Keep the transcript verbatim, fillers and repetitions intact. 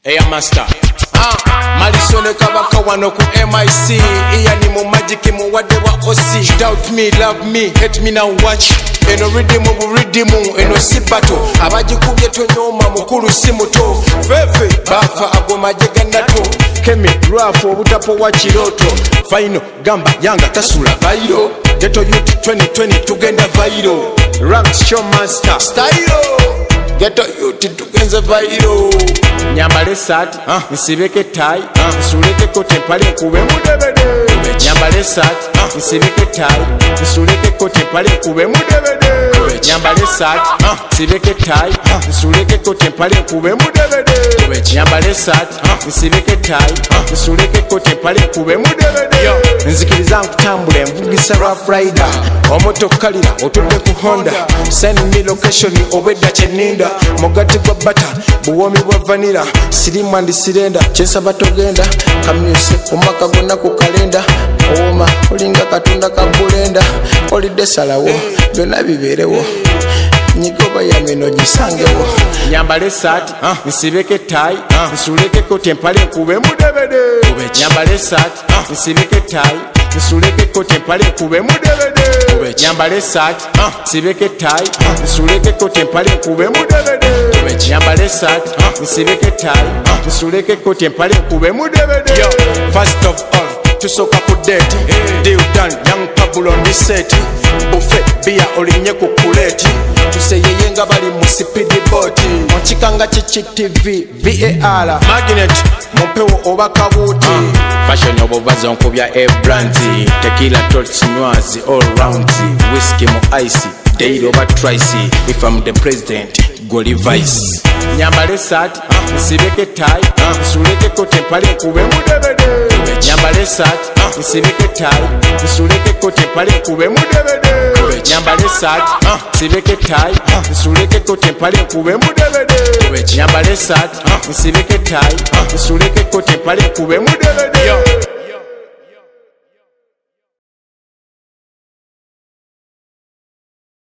Air Master ah Malisone kabaka wano ku M I C iya ni mu magic mu wade wa O C. Doubt me, love me, hate me now watch. Eno rhythm mu rhythm eno sibato abagikubye tonyoma mukuru simuto fefe bafa agoma jeganato kemi rap obutapo wa kiroto final gamba yanga tasula bairo Ghetto Youth twenty twenty tugenda viral ranks show master style Ghetto Youth tugenze viral nyambale sat uh. nsibeke tai uh. nsuleke kote pale kube mudebede nyambale sat uh. nsibeke tai nsuleke kote pale kube mudebede nyambale sat uh. nsibeke tai uh. nsuleke kote pale kube mudebede nyambale sat uh. nsibeke tai uh. nsuleke kote pale kube mudebede nzikiriza nkutambule mvugisa rough rider omotokalira otudde ku Honda send me location obedda kyeninda mugati gwa bata buwomi bwa vanilla sirimu and sirenda kyesaba togenda kamyuse omaka gonna ku kalenda oma olinga katunda ka bulenda olidde salawo byonna bibeerewo nyigoba ya meno gisangewo nyambale sat uh. nsibeke tai uh. nsuleke kote mpale kube mudebede nyambale sat uh. nsibeke tai nsuleke kote mpale kube mudebede nyambale sat uh. nsibeke tai uh. nsuleke kote mpale kube mudebede nyambale sat uh. nsibeke tai uh. nsuleke kote mpale kube mudebede yo first of all tusoka ku date hey. Deal done young couple on this set buffet beer olinye ku kuleti tuseyeye nga bali mu speed boat onchikanga chichi T V V A R magnet mumpewo oba kabuti uh. fashion obuvazo nkubya e brands tequila tots nywazi all round whiskey mo ice daily over tricy if I'm the president goli vice nyambale sat uh. nsibeke tai uh. nsuleke kote mpale kube mudebede nyambale sat uh. nsibeke tai nsuleke kote mpale kube mudebede nyambale sat uh. nsibeke tai uh. nsuleke kote mpale kube mudebede nyambale sat uh. nsibeke tai uh. nsuleke kote mpale kube mudebede